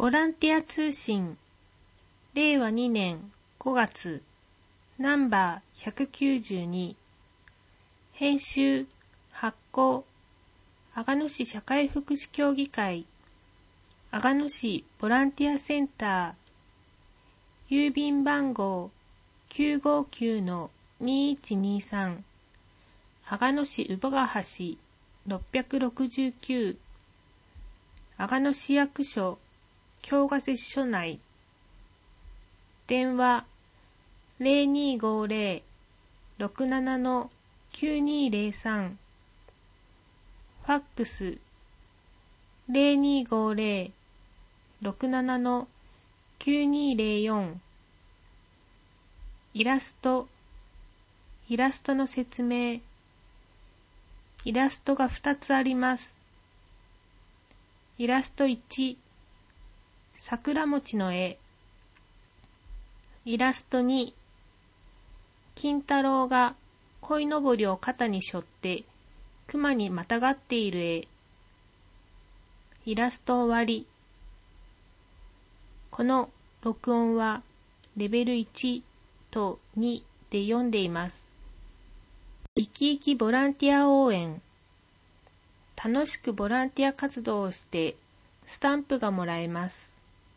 ボランティア通信令和2年5月ナンバー192編集発行阿賀野市社会福祉協議会阿賀野市ボランティアセンター郵便番号 959-2123 阿賀野市姥ヶ橋669阿賀野市役所京ヶ瀬署内電話 0250-67-9203 ファックス 0250-67-9204 イラストの説明イラストが2つあります。イラスト1桜餅の絵イラスト2金太郎が鯉のぼりを肩に背負って熊にまたがっている絵イラスト終わり。この録音はレベル1と2で読んでいます。生き生きボランティア応援楽しくボランティア活動をしてスタンプがもらえます。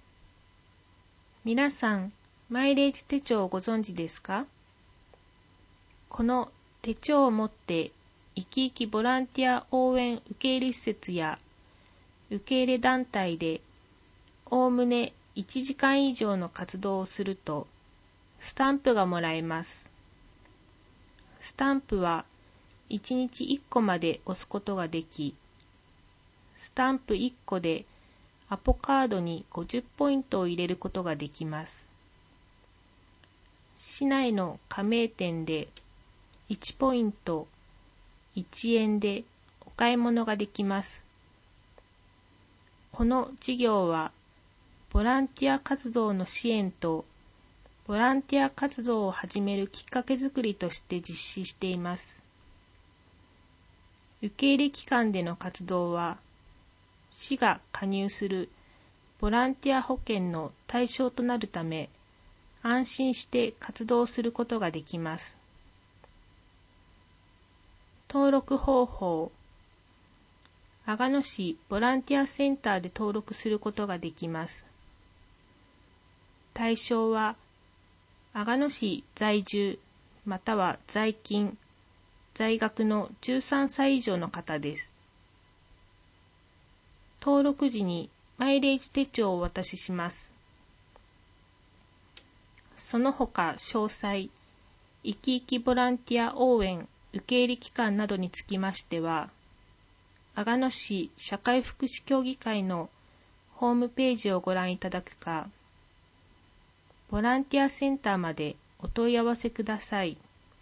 皆さん、マイレージ手帳をご存知ですか？この手帳を持って生き生きボランティア応援受け入れ施設や受け入れ団体でおおむね1時間以上の活動をするとスタンプがもらえます。スタンプは1日1個まで押すことができ、スタンプ1個でアポカードに50ポイントを入れることができます。市内の加盟店で1ポイント1円でお買い物ができます。この事業はボランティア活動の支援とボランティア活動を始めるきっかけづくりとして実施しています。受け入れ機関での活動は市が加入するボランティア保険の対象となるため安心して活動することができます。登録方法阿賀野市ボランティアセンターで登録することができます。対象は阿賀野市在住または在勤在学の13歳以上の方です。登録時にマイレージ手帳をお渡しします。その他詳細、生き生きボランティア応援受け入れ機関などにつきましては、阿賀野市社会福祉協議会のホームページをご覧いただくか、ボランティアセンターまでお問い合わせください。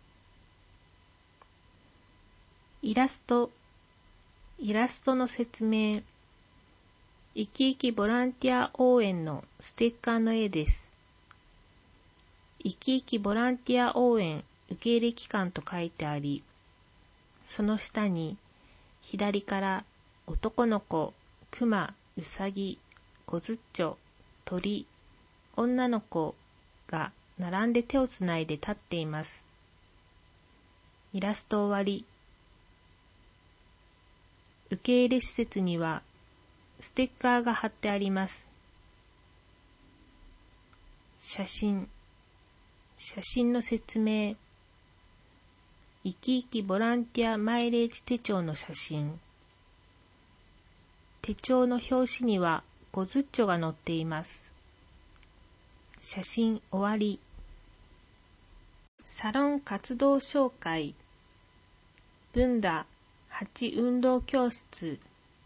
イラストの説明生き生きボランティア応援のステッカーの絵です。生き生きボランティア応援受け入れ機関と書いてあり、その下に左から男の子、熊、うさぎ、こずっちょ、鳥、女の子が並んで手をつないで立っています。イラスト終わり。受け入れ施設にはステッカーが貼ってあります。写真の説明生き生きボランティアマイレージ手帳の写真手帳の表紙にはごずっちょが載っています。写真終わり。サロン活動紹介文田8運動教室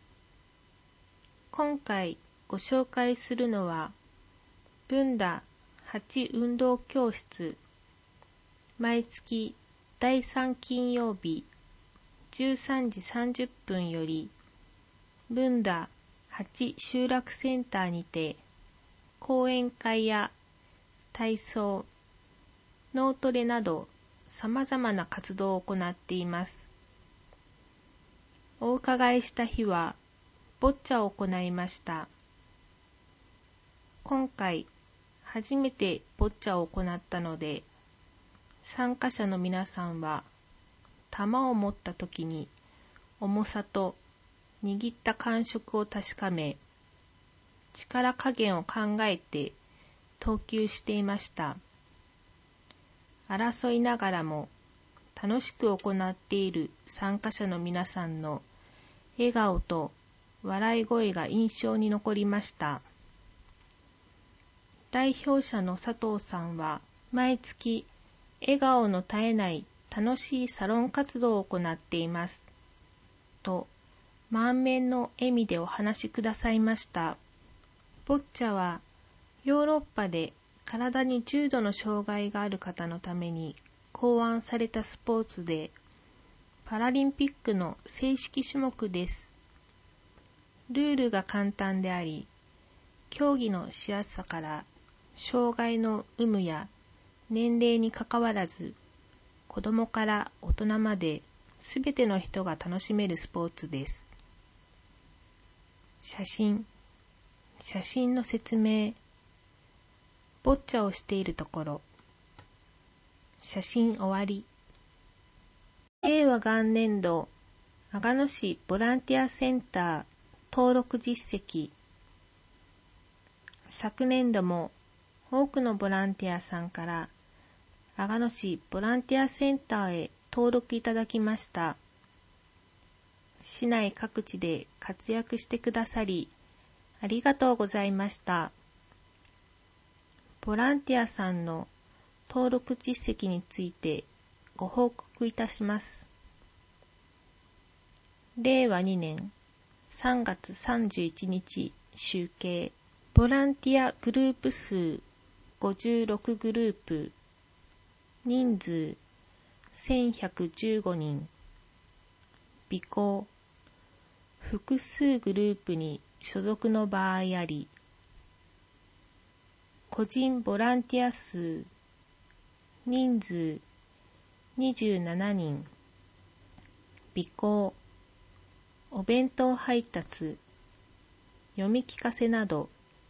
今回ご紹介するのは文田8運動教室毎月第3金曜日13時30分より文田8集落センターにて講演会や体操、脳トレなどさまざまな活動を行っています。お伺いした日はボッチャを行いました。 今回初めてボッチャを行ったので、参加者の皆さんは玉を持った時に重さと握った感触を確かめ、力加減を考えて投球していました。争いながらも楽しく行っている参加者の皆さんの笑顔と笑い声が印象に残りました。代表者の佐藤さんは毎月笑顔の絶えない楽しいサロン活動を行っていますと満面の笑みでお話しくださいました。ボッチャはヨーロッパで体に重度の障害がある方のために考案されたスポーツで、パラリンピックの正式種目です。ルールが簡単であり、競技のしやすさから障害の有無や年齢にかかわらず、子供から大人まですべての人が楽しめるスポーツです。写真の説明。ボッチャをしているところ。写真終わり。令和元年度阿賀野市ボランティアセンター登録実績。昨年度も多くのボランティアさんから阿賀野市ボランティアセンターへ登録いただきました。市内各地で活躍してくださりありがとうございました。ボランティアさんの登録実績についてご報告いたします。令和2年3月31日集計。ボランティアグループ数56グループ。人数1115人。備考。複数グループに所属の場合あり。個人ボランティア数人数27人。備考。お弁当配達、読み聞かせなど。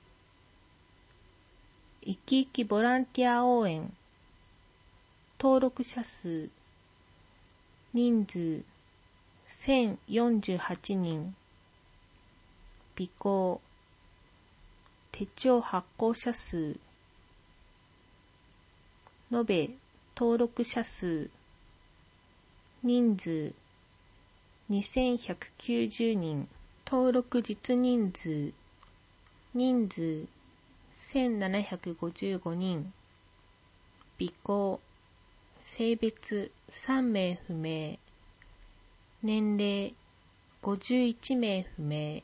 生き生きボランティア応援。登録者数人数1048人。備考。手帳発行者数延べ登録者数人数2190人。登録実人数人数1755人。備考。性別3名不明。年齢51名不明。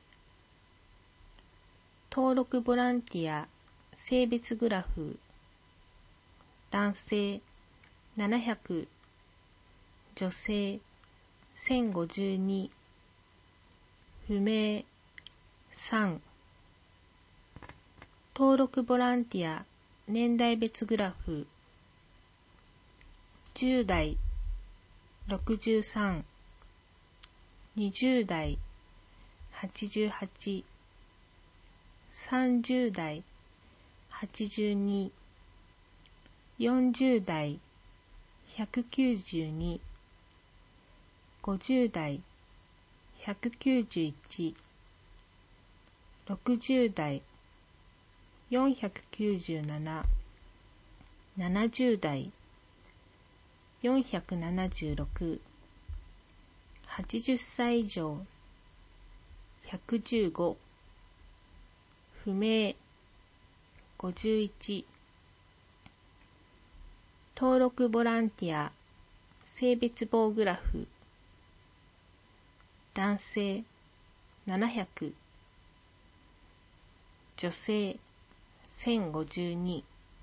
登録ボランティア性別グラフ。男性700、女性1052。不明3。登録ボランティア年代別グラフ。10代63、20代88、30代82、40代192、50代191、60代497、70代476、80歳以上115、不明51。登録ボランティア性別棒グラフ。男性700、女性1052。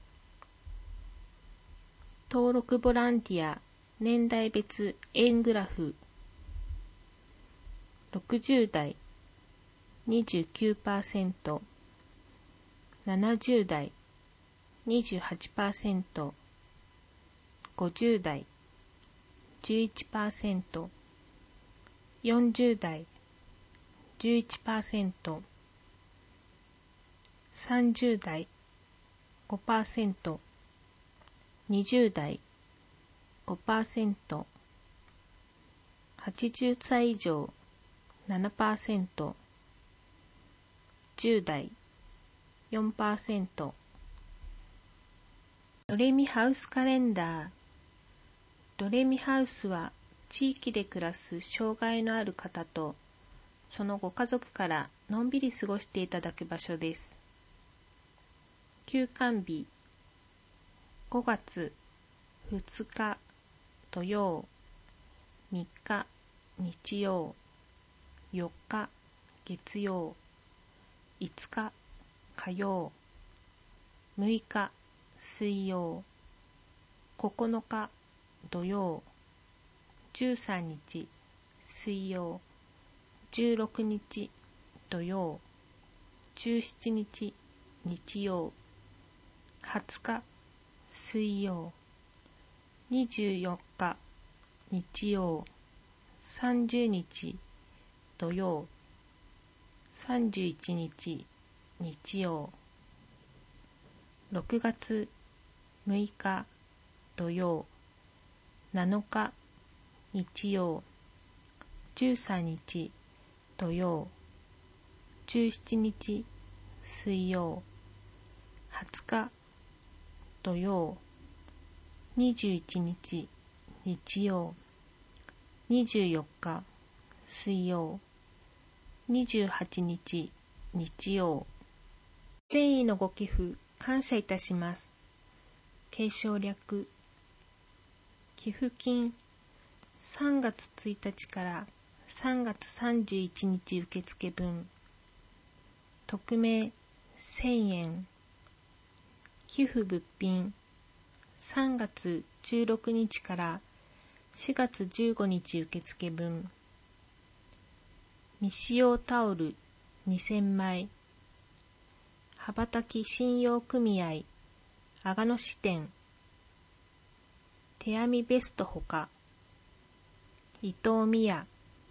登録ボランティア年代別円グラフ。60代 29%、70代 28%、50代 11%、40代 11%、30代 5%、20代 5%、80歳以上 7%、10代 4%。ドレミハウスカレンダー。ドレミハウスは地域で暮らす障害のある方とそのご家族からのんびり過ごしていただく場所です。休館日5月2日土曜、3日日曜、4日月曜、5日火曜、6日水曜、9日土曜、13日水曜、16日土曜、17日日曜、20日水曜、24日日曜、30日土曜、31日日曜、6月6日土曜、7日日曜、13日土曜、17日水曜、20日土曜、21日日曜、24日水曜、28日日曜。善意のご寄付感謝いたします。継承略。寄付金3月1日から3月31日受付分。匿名1000円。寄付物品3月16日から4月15日受付分。未使用タオル2000枚。羽ばたき信用組合阿賀野支店。手編みベストほか。伊藤美也。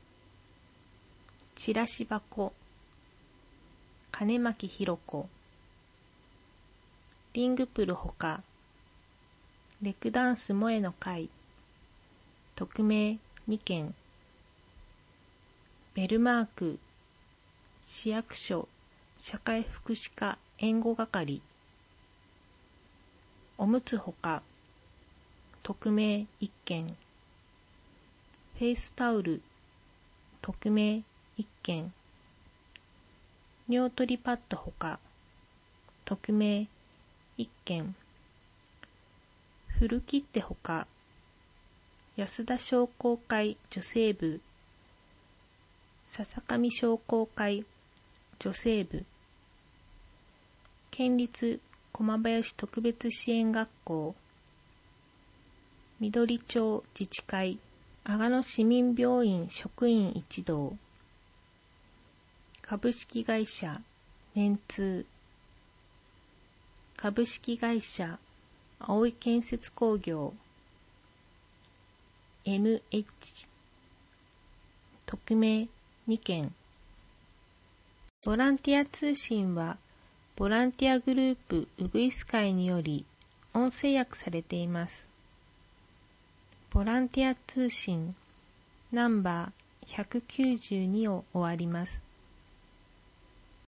チラシ箱。金巻ひろ子。リングプルほか。レクダンス萌えの会。匿名2件。ベルマーク。市役所社会福祉課援護係。おむつほか。匿名1件。フェイスタオル。匿名1件。尿取りパッドほか。匿名1件。古切手ほか。安田商工会女性部。笹上商工会女性部。県立駒林特別支援学校。緑町自治会阿賀野市民病院職員一同。株式会社メンツー。株式会社葵建設工業。NH。匿名2件。ボランティア通信はボランティアグループウグイス会により音声訳されています。ボランティア通信ナンバー192を終わります。